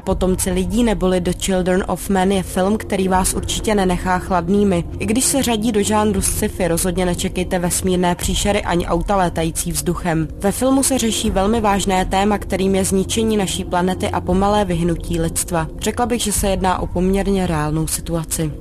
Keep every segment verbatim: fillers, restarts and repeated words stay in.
Potomci lidí neboli The Children of Men je film, který vás určitě nenechá chladnými. I když se řadí do žánru sci-fi, rozhodně nečekejte vesmírné příšery ani auta létající vzduchem. Ve filmu se řeší velmi vážné téma, kterým je zničení naší planety a pomalé vyhnutí lidstva. Řekla bych, že se jedná o poměrně reálnou situaci.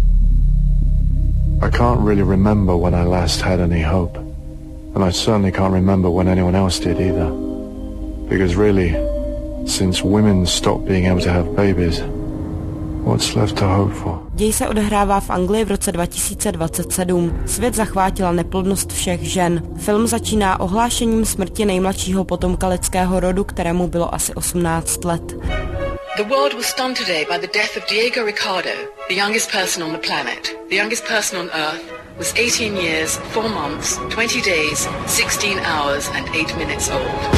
I can't really remember when I last had any hope. And I certainly can't remember when anyone else did either. Because really, since women stopped being able to have babies, what's left to hope for? Děj se odehrává v Anglii v roce dva tisíce dvacet sedm. Svět zachvátila neplodnost všech žen. Film začíná ohlášením smrti nejmladšího potomka lidského rodu, kterému bylo asi osmnáct let. The world was stunned today by the death of Diego Ricardo, the youngest person on the planet. The youngest person on Earth was eighteen years, four months, twenty days, sixteen hours and eight minutes old.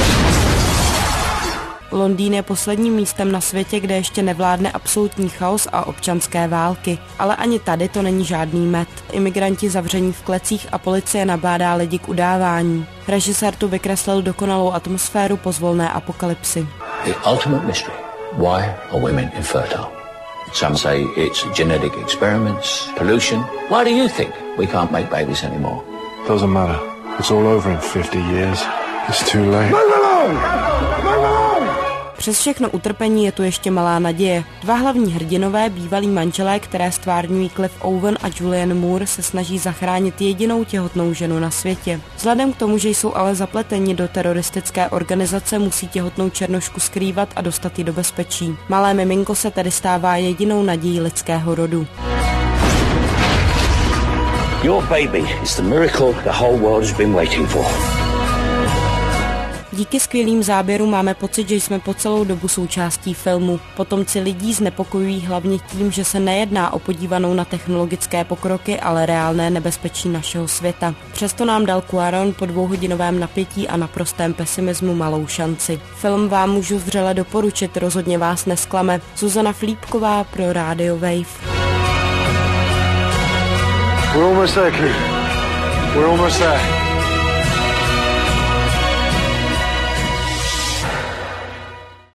Londýn je posledním místem na světě, kde ještě nevládne absolutní chaos a občanské války. Ale ani tady to není žádný med. Imigranti zavření v klecích a policie nabádá lidi k udávání. Režisér tu vykreslil dokonalou atmosféru pozvolné apokalypsy. The ultimate mystery. Why are women infertile? Some say it's genetic experiments, pollution. Why do you think we can't make babies anymore? Doesn't matter. It's all over in fifty years. It's too late. Move along! Move along! Přes všechno utrpení je tu ještě malá naděje. Dva hlavní hrdinové, bývalí manželé, které stvárňují Cliff Owen a Julianne Moore, se snaží zachránit jedinou těhotnou ženu na světě. Vzhledem k tomu, že jsou ale zapleteni do teroristické organizace, musí těhotnou černošku skrývat a dostat ji do bezpečí. Malé miminko se tedy stává jedinou nadějí lidského rodu. Your baby is the miracle the whole world has been waiting for. Díky skvělým záběrům máme pocit, že jsme po celou dobu součástí filmu. Potomci lidí znepokojují hlavně tím, že se nejedná o podívanou na technologické pokroky, ale reálné nebezpečí našeho světa. Přesto nám dal Cuarón po dvouhodinovém napětí a naprostém pesimismu malou šanci. Film vám můžu vřele doporučit, rozhodně vás nesklame. Zuzana Flípková pro Radio Wave. We're almost there, Kate. We're almost there.